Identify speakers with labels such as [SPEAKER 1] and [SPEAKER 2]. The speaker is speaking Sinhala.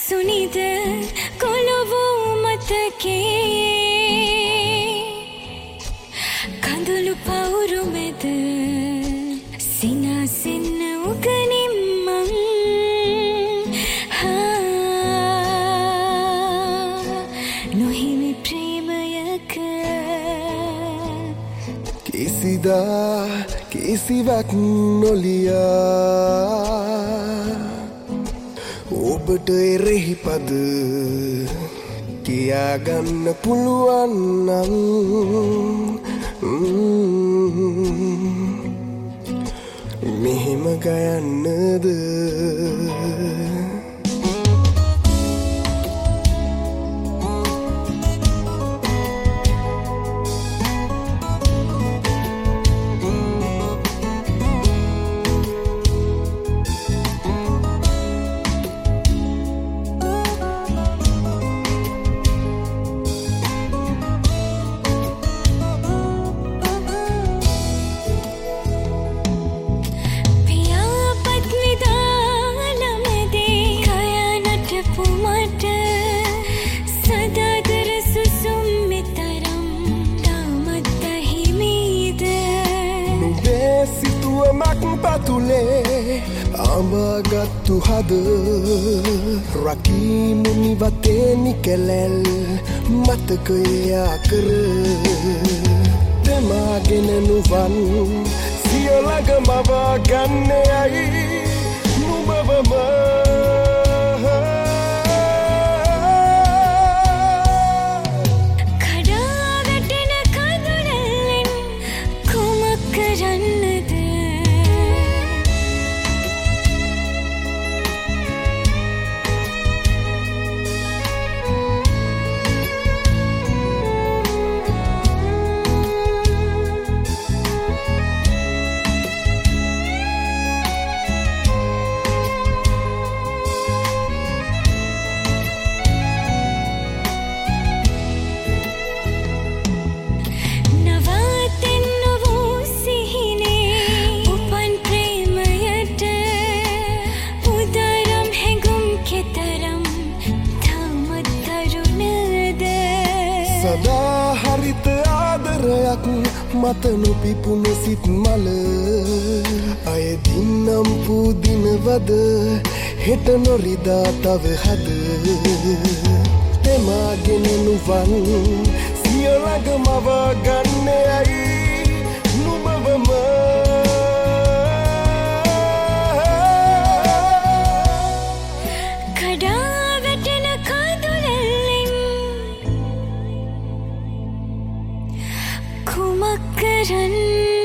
[SPEAKER 1] සුනිද කොළවූ මතකේ කඳුළු පවුරු මැද සිනාසෙන්න උගනින් මං නොහිමි ප්‍රේමයක
[SPEAKER 2] කිසිදා කිසිවක් නොලියා ඔබට එරෙහි පද කියාගන්න පුළුවන් නම් මෙහෙම ගයන්නද පතුලේ අඹගත්තු හද රකීමු නිවතේ නිකැලැල් මතකයා කර දෙමාගෙන නුවන් සියලග මවා ගන්නයයි නුඹවම සදා හරිත ආදරයක් මත නොපිපුන සිත් මල අය දින්නම් පුදිනවද හෙට නොරිදා තව හද තෙමාගෙන නුවන් සියලග මවා ගන්නයයි නුඹවම
[SPEAKER 1] කුමක් කරන්න